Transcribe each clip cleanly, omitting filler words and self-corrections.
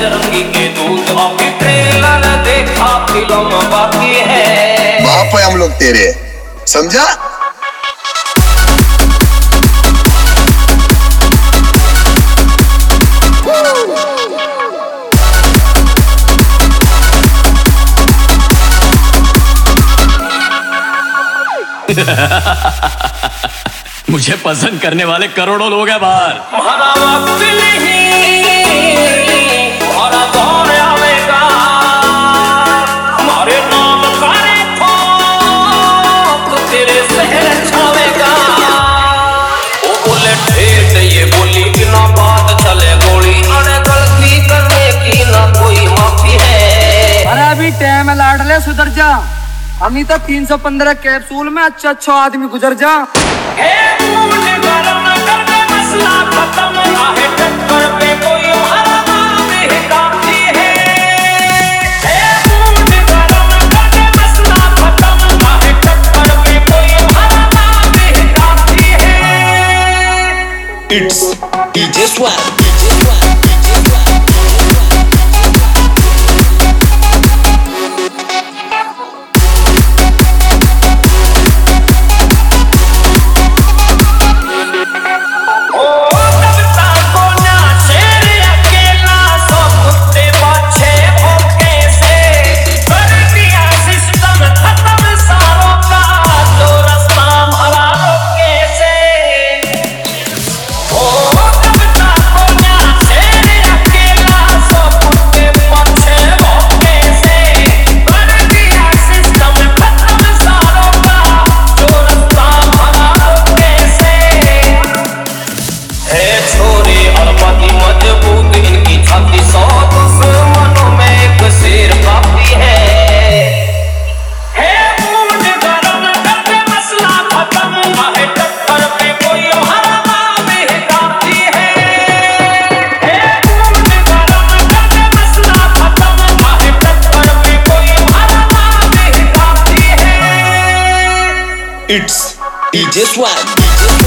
बजरंगी के दूत अभी ट्रेलर देखा फिल्म बाकी है। बाप है हम लोग तेरे, समझा? मुझे पसंद करने वाले करोड़ों लोग हैं बाहर। हमारा वक्त नहीं, हमारा दौर आवेगा, हमारे नाम करे ठोक तेरे शहर छावेगा। वो बोले ठेठ, ये बोली कि ना बात चले गोली, अरे गलती करने की ना कोई माफी है। अरे अभी टाइम है लाडले, सुधर जा। हम तो 315 कैप्सूल में अच्छा आदमी गुजर जा। मसला खत्म है, टक्कर पे कोई हरामी काफी है। मसला खत्म है, टक्कर पे कोई हरामी काफी है। It's DJ Swag. It's DJ Swag.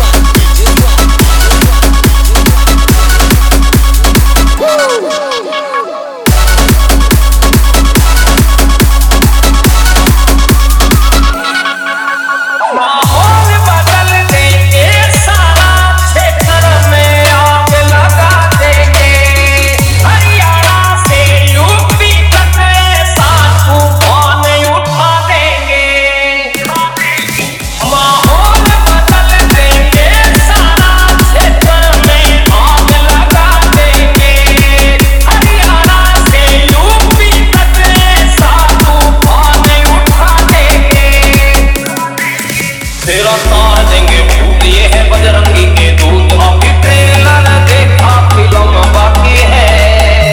Bajrangi के दूत अभी ट्रेलर देखा फिल्म बाकी है।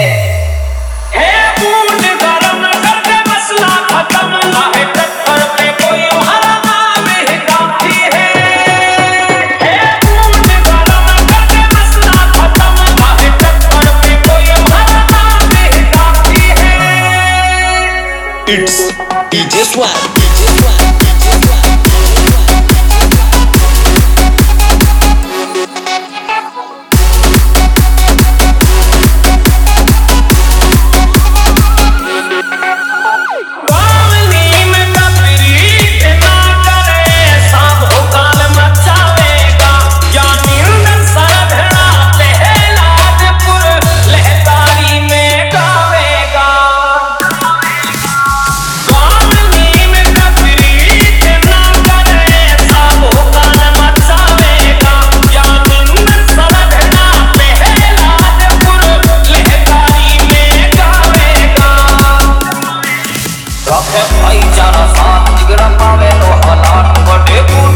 बूंद गरम करके मसला खत्म है, टक्कर पे कोई हरामी काफी है। बूंद गरम करके मसला खत्म है, टक्कर पे कोई हरामी काफी है। It's DJ Swag. भाईचारा साथ जिगरा पावे लो हालात बड़े